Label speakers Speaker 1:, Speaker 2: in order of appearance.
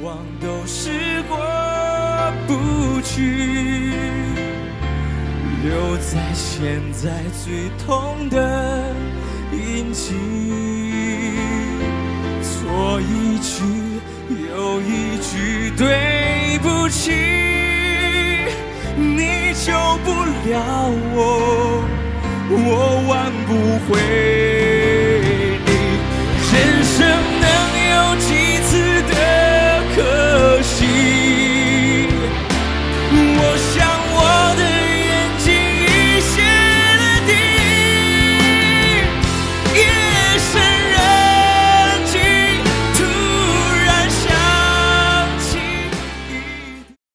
Speaker 1: 往都是过不去，留在现在最痛的印记。错一句又一句对不起，你救不了我，我挽不回。